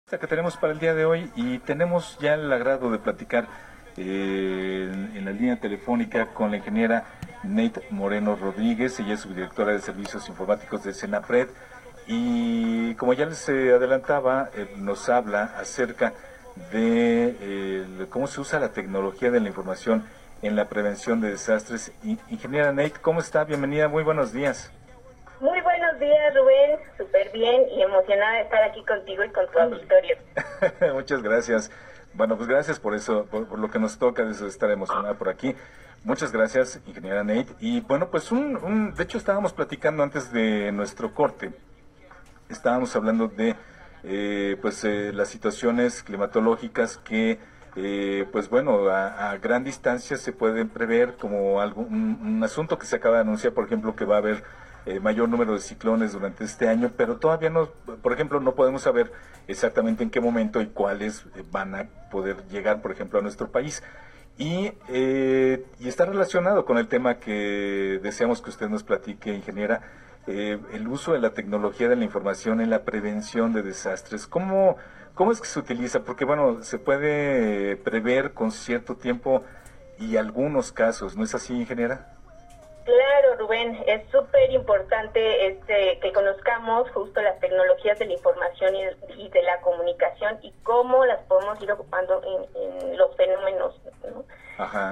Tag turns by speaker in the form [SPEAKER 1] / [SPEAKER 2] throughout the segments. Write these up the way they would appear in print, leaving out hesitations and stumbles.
[SPEAKER 1] Que tenemos para el día de hoy y tenemos ya el agrado de platicar en la línea telefónica con la ingeniera Nate Moreno Rodríguez. Ella es subdirectora de Servicios Informáticos de Senapred y como ya les adelantaba, nos habla acerca de cómo se usa la tecnología de la información en la prevención de desastres. Ingeniera Nate, ¿cómo está? Bienvenida, muy buenos días.
[SPEAKER 2] Muy buenos días, Rubén, súper bien y emocionada de estar aquí contigo y con tu auditorio.
[SPEAKER 1] Muchas gracias. Bueno, pues gracias por eso, por lo que nos toca de estar emocionada por aquí. Muchas gracias, ingeniera Nate. Y bueno, pues de hecho estábamos platicando antes de nuestro corte. Estábamos hablando de las situaciones climatológicas que pues bueno, a gran distancia se pueden prever como un asunto que se acaba de anunciar, por ejemplo, que va a haber mayor número de ciclones durante este año, pero todavía no, por ejemplo, no podemos saber exactamente en qué momento y cuáles van a poder llegar, por ejemplo, a nuestro país. Y está relacionado con el tema que deseamos que usted nos platique, ingeniera, el uso de la tecnología de la información en la prevención de desastres. ¿Cómo es que se utiliza? Porque, bueno, se puede prever con cierto tiempo y algunos casos, ¿no es así, ingeniera?
[SPEAKER 2] Claro, Rubén, es súper importante que conozcamos justo las tecnologías de la información y de la comunicación y cómo las podemos ir ocupando en los fenómenos, ¿no?
[SPEAKER 1] Ajá.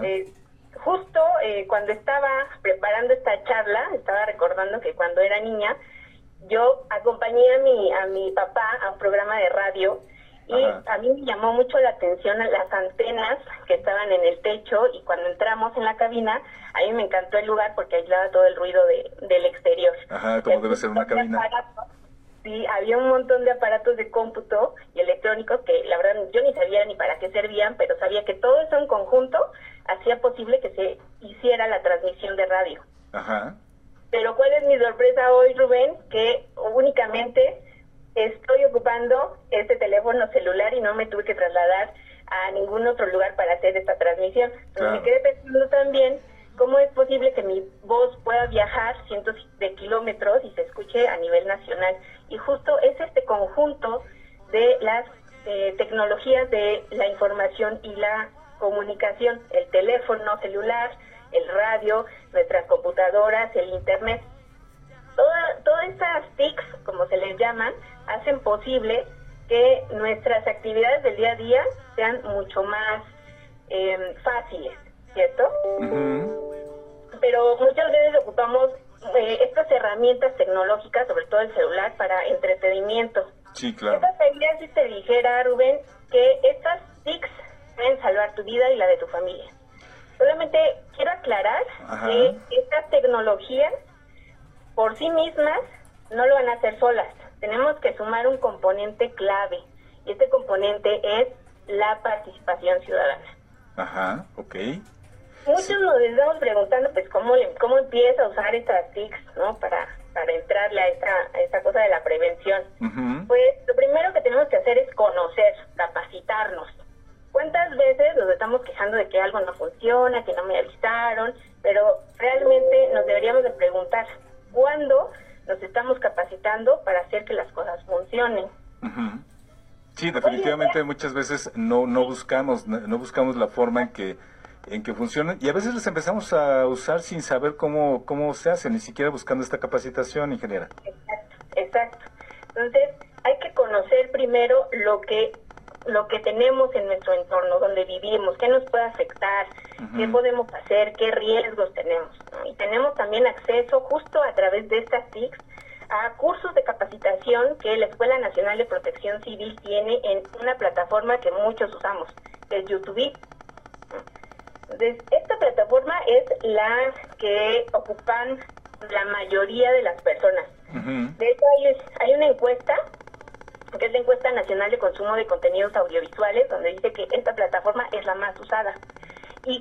[SPEAKER 2] Cuando estaba preparando esta charla, estaba recordando que cuando era niña, yo acompañé a mi papá a un programa de radio. Y
[SPEAKER 1] Ajá.
[SPEAKER 2] a mí me llamó mucho la atención las antenas que estaban en el techo, y cuando entramos en la cabina, a mí me encantó el lugar porque aislaba todo el ruido del exterior.
[SPEAKER 1] Ajá, como debe ser una cabina.
[SPEAKER 2] Sí, había un montón de aparatos de cómputo y electrónicos que la verdad yo ni sabía ni para qué servían, pero sabía que todo eso en conjunto hacía posible que se hiciera la transmisión de radio.
[SPEAKER 1] Ajá.
[SPEAKER 2] Pero ¿cuál es mi sorpresa hoy, Rubén? Que únicamente estoy ocupando este teléfono celular y no me tuve que trasladar a ningún otro lugar para hacer esta transmisión. Entonces,
[SPEAKER 1] claro,
[SPEAKER 2] me quedé pensando también cómo es posible que mi voz pueda viajar cientos de kilómetros y se escuche a nivel nacional. Y justo es este conjunto de las tecnologías de la información y la comunicación, el teléfono celular, el radio, nuestras computadoras, el internet. Todas estas TICs, como se les llaman, hacen posible que nuestras actividades del día a día sean mucho más fáciles, ¿cierto?
[SPEAKER 1] Uh-huh.
[SPEAKER 2] Pero muchas veces ocupamos estas herramientas tecnológicas, sobre todo el celular, para entretenimiento.
[SPEAKER 1] Sí, claro.
[SPEAKER 2] ¿Qué pasaría si te dijera, Rubén, que estas TICs pueden salvar tu vida y la de tu familia? Solamente quiero aclarar
[SPEAKER 1] Ajá.
[SPEAKER 2] que estas tecnologías por sí mismas no lo van a hacer solas. Tenemos que sumar un componente clave, y este componente es la participación ciudadana.
[SPEAKER 1] Ajá, ok.
[SPEAKER 2] Muchos nos estamos preguntando, pues, cómo empieza a usar estas TICs, ¿no? Para entrarle a esta cosa de la prevención.
[SPEAKER 1] Uh-huh.
[SPEAKER 2] Pues, lo primero que tenemos que hacer es conocer, capacitarnos. ¿Cuántas veces nos estamos quejando de que algo no funciona, que no me avisaron? Pero realmente nos deberíamos de preguntar, ¿cuándo nos estamos capacitando para hacer que las cosas funcionen?
[SPEAKER 1] Uh-huh. Sí, definitivamente muchas veces no buscamos la forma en que funcionan, y a veces las empezamos a usar sin saber cómo se hace, ni siquiera buscando esta capacitación, ingeniera.
[SPEAKER 2] Exacto. Entonces, hay que conocer primero lo que tenemos en nuestro entorno, donde vivimos, qué nos puede afectar, uh-huh, qué podemos hacer, qué riesgos tenemos, ¿no? Y tenemos también acceso justo a través de estas TICs a cursos de capacitación que la Escuela Nacional de Protección Civil tiene en una plataforma que muchos usamos, que es YouTube. Entonces, esta plataforma es la que ocupan la mayoría de las personas.
[SPEAKER 1] Uh-huh.
[SPEAKER 2] De hecho, hay una encuesta, que es la encuesta nacional de consumo de contenidos audiovisuales, donde dice que esta plataforma es la más usada y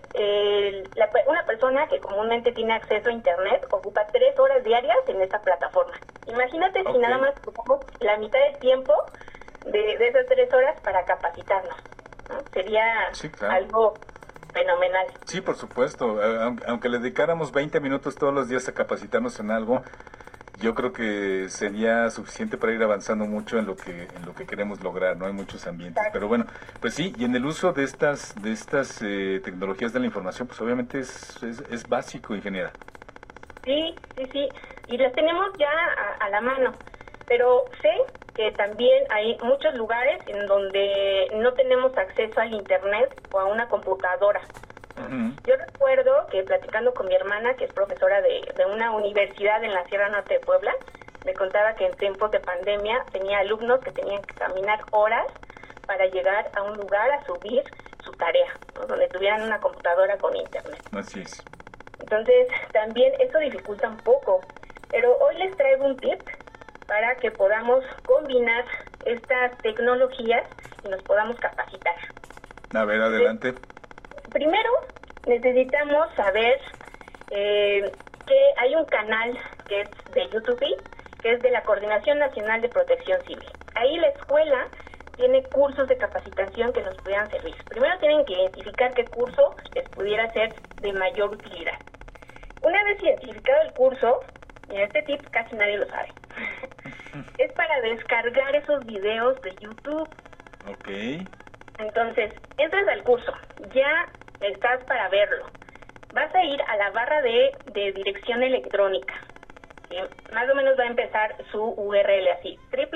[SPEAKER 2] que una persona que comúnmente tiene acceso a internet ocupa 3 horas diarias en esta plataforma. Imagínate si nada más ocupamos la mitad del tiempo de esas 3 horas para capacitarnos, ¿no? Sería algo fenomenal.
[SPEAKER 1] Sí, por supuesto, aunque le dedicáramos 20 minutos todos los días a capacitarnos en algo, yo creo que sería suficiente para ir avanzando mucho en lo que queremos lograr, ¿no? Hay muchos ambientes, pero bueno, pues sí, y en el uso de estas tecnologías de la información, pues obviamente es básico, ingeniera.
[SPEAKER 2] Sí, y las tenemos ya a la mano, pero sé que también hay muchos lugares en donde no tenemos acceso al internet o a una computadora. Uh-huh. Yo recuerdo que platicando con mi hermana, que es profesora de una universidad en la Sierra Norte de Puebla, me contaba que en tiempos de pandemia tenía alumnos que tenían que caminar horas para llegar a un lugar a subir su tarea, ¿no? Donde tuvieran una computadora con internet.
[SPEAKER 1] Así es.
[SPEAKER 2] Entonces, también eso dificulta un poco, pero hoy les traigo un tip para que podamos combinar estas tecnologías y nos podamos capacitar.
[SPEAKER 1] A ver, adelante.
[SPEAKER 2] Entonces, primero, necesitamos saber que hay un canal que es de YouTube, que es de la Coordinación Nacional de Protección Civil. Ahí la escuela tiene cursos de capacitación que nos pudieran servir. Primero tienen que identificar qué curso les pudiera ser de mayor utilidad. Una vez identificado el curso, y este tip casi nadie lo sabe, es para descargar esos videos de YouTube.
[SPEAKER 1] Ok.
[SPEAKER 2] Entonces, entras al curso, ya estás para verlo. Vas a ir a la barra de dirección electrónica. Más o menos va a empezar su URL así,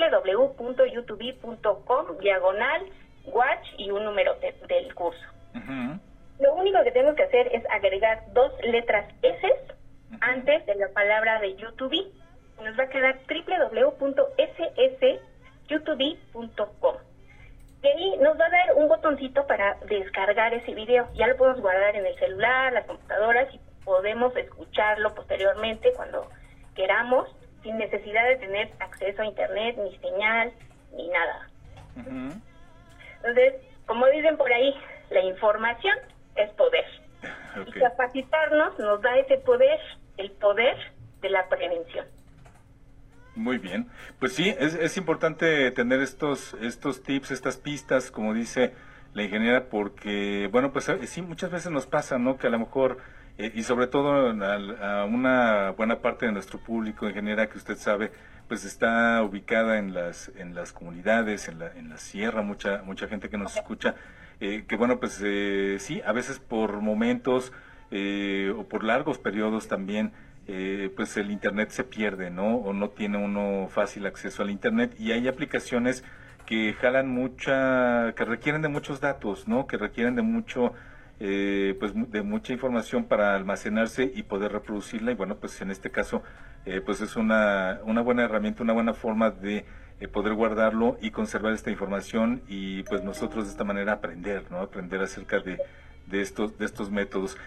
[SPEAKER 2] www.youtube.com/watch y un número del curso. Uh-huh. Lo único que tenemos que hacer es agregar 2 letras S antes de la palabra de YouTube. Nos va a quedar www.ssyoutube.com. Y ahí nos va a dar un botoncito para descargar ese video. Ya lo podemos guardar en el celular, las computadoras, y podemos escucharlo posteriormente cuando queramos, sin necesidad de tener acceso a internet, ni señal, ni nada. Uh-huh. Entonces, como dicen por ahí, la información es poder. Okay. Y capacitarnos nos da ese poder, el poder de la prevención.
[SPEAKER 1] Muy bien. Pues sí, es importante tener estos tips, estas pistas, como dice la ingeniera, porque, bueno, pues sí, muchas veces nos pasa, ¿no? Que a lo mejor, y sobre todo a una buena parte de nuestro público, ingeniera, que usted sabe, pues está ubicada en las comunidades, en la sierra, mucha gente que nos escucha, que bueno, pues sí, a veces por momentos o por largos periodos también, pues el internet se pierde, ¿no? O no tiene uno fácil acceso al internet, y hay aplicaciones que jalan que requieren de muchos datos, ¿no? Que requieren de pues de mucha información para almacenarse y poder reproducirla, y bueno, pues en este caso, pues es una buena herramienta, una buena forma de poder guardarlo y conservar esta información, y pues nosotros de esta manera aprender, ¿no? Aprender acerca de estos métodos.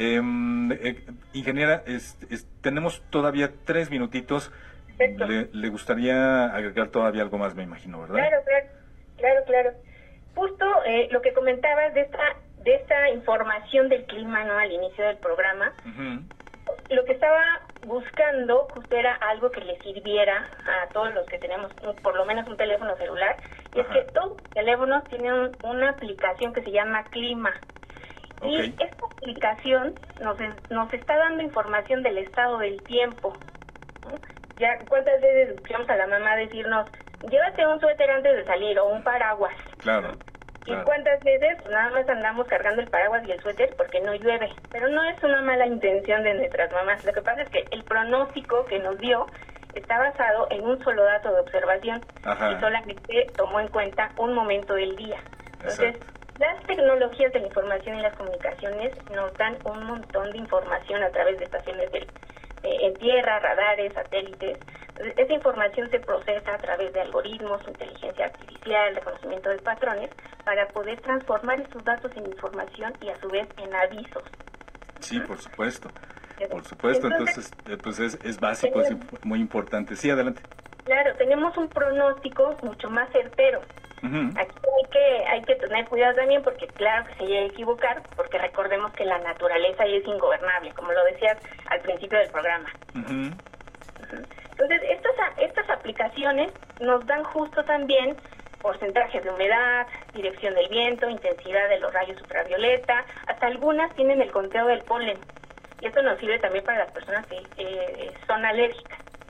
[SPEAKER 1] Ingeniera, tenemos todavía 3 minutitos. Le gustaría agregar todavía algo más, me imagino, ¿verdad?
[SPEAKER 2] Claro. Justo lo que comentabas de esta información del clima, ¿no? Al inicio del programa, uh-huh. Lo que estaba buscando justo era algo que le sirviera a todos los que tenemos por lo menos un teléfono celular, y es que todos los teléfonos tienen una aplicación que se llama Clima. Okay. Y esta aplicación nos está dando información del estado del tiempo, ¿no? Ya cuántas veces escuchamos a la mamá decirnos, llévate un suéter antes de salir o un paraguas.
[SPEAKER 1] Claro.
[SPEAKER 2] Y cuántas veces nada más andamos cargando el paraguas y el suéter porque no llueve. Pero no es una mala intención de nuestras mamás. Lo que pasa es que el pronóstico que nos dio está basado en un solo dato de observación. Ajá. Y solamente tomó en cuenta un momento del día. Entonces, las tecnologías de la información y las comunicaciones nos dan un montón de información a través de estaciones en tierra, radares, satélites. Esa información se procesa a través de algoritmos, inteligencia artificial, reconocimiento de patrones, para poder transformar esos datos en información y a su vez en avisos.
[SPEAKER 1] Sí, por supuesto. Entonces pues es básico, es muy importante. Sí, adelante.
[SPEAKER 2] Claro, tenemos un pronóstico mucho más certero. Uh-huh. Aquí hay que tener cuidado también, porque claro que se llega a equivocar, porque recordemos que la naturaleza es ingobernable, como lo decías al principio del programa. Uh-huh. Entonces, estas aplicaciones nos dan justo también porcentajes de humedad, dirección del viento, intensidad de los rayos ultravioleta, hasta algunas tienen el conteo del polen. Y esto nos sirve también para las personas que son alérgicas.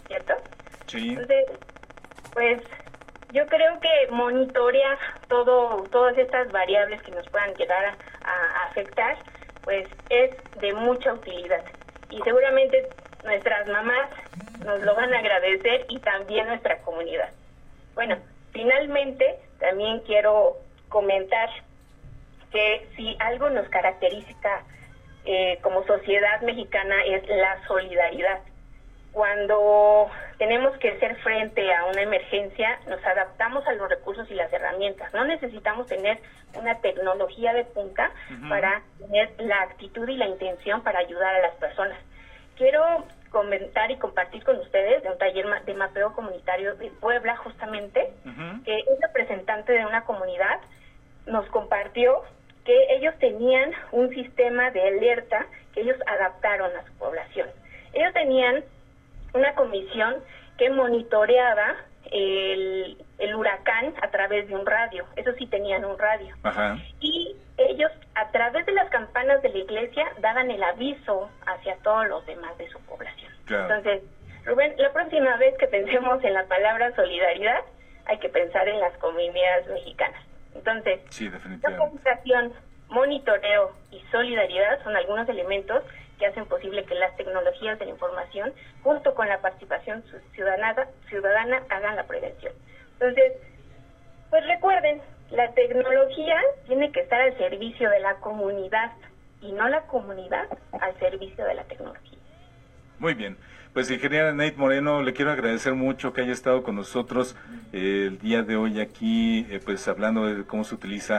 [SPEAKER 2] ¿cierto?
[SPEAKER 1] Sí.
[SPEAKER 2] Entonces, pues yo creo que monitorear todas estas variables que nos puedan llegar a afectar, pues es de mucha utilidad. Y seguramente nuestras mamás nos lo van a agradecer y también nuestra comunidad. Bueno, finalmente también quiero comentar que si algo nos caracteriza como sociedad mexicana es la solidaridad. Cuando tenemos que hacer frente a una emergencia, nos adaptamos a los recursos y las herramientas. No necesitamos tener una tecnología de punta para tener la actitud y la intención para ayudar a las personas. Quiero comentar y compartir con ustedes de un taller de mapeo comunitario de Puebla, justamente, que es representante de una comunidad, nos compartió que ellos tenían un sistema de alerta que ellos adaptaron a su población. Ellos tenían una comisión que monitoreaba el huracán a través de un radio. Eso sí, tenían un radio.
[SPEAKER 1] Ajá.
[SPEAKER 2] Y ellos, a través de las campanas de la iglesia, daban el aviso hacia todos los demás de su población.
[SPEAKER 1] Claro.
[SPEAKER 2] Entonces, Rubén, la próxima vez que pensemos en la palabra solidaridad, hay que pensar en las comunidades mexicanas. Entonces,
[SPEAKER 1] sí, definitivamente.
[SPEAKER 2] Comunicación, monitoreo y solidaridad son algunos elementos que hacen posible que las tecnologías de la información, junto con la participación ciudadana, hagan la prevención. Entonces, pues recuerden, la tecnología tiene que estar al servicio de la comunidad y no la comunidad al servicio de la tecnología.
[SPEAKER 1] Muy bien. Pues ingeniera Nate Moreno, le quiero agradecer mucho que haya estado con nosotros el día de hoy aquí, pues hablando de cómo se utiliza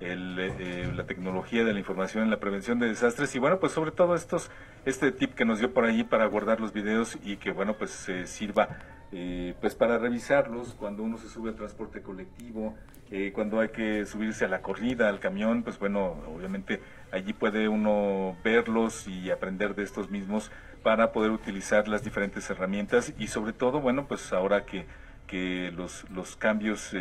[SPEAKER 1] la tecnología de la información en la prevención de desastres y bueno, pues sobre todo este tip que nos dio por allí para guardar los videos y que bueno, pues sirva pues para revisarlos cuando uno se sube al transporte colectivo, cuando hay que subirse a la corrida, al camión, pues bueno, obviamente allí puede uno verlos y aprender de estos mismos para poder utilizar las diferentes herramientas y sobre todo, bueno, pues ahora que los cambios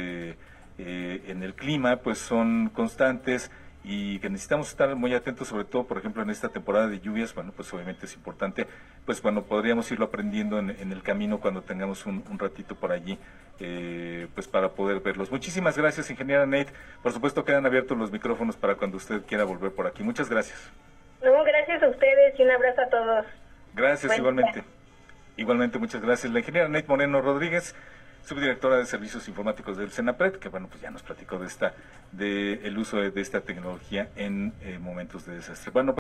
[SPEAKER 1] en el clima pues son constantes y que necesitamos estar muy atentos, sobre todo por ejemplo en esta temporada de lluvias, bueno, pues obviamente es importante, pues bueno, podríamos irlo aprendiendo en el camino cuando tengamos un ratito por allí, pues para poder verlos. Muchísimas gracias, ingeniera Nate, por supuesto quedan abiertos los micrófonos para cuando usted quiera volver por aquí. Muchas gracias.
[SPEAKER 2] No, gracias a ustedes y un abrazo a todos.
[SPEAKER 1] Gracias, igualmente. Igualmente, muchas gracias. La ingeniera Nate Moreno Rodríguez, subdirectora de Servicios Informáticos del CENAPRED, que bueno, pues ya nos platicó de el uso de esta tecnología en momentos de desastre. Bueno,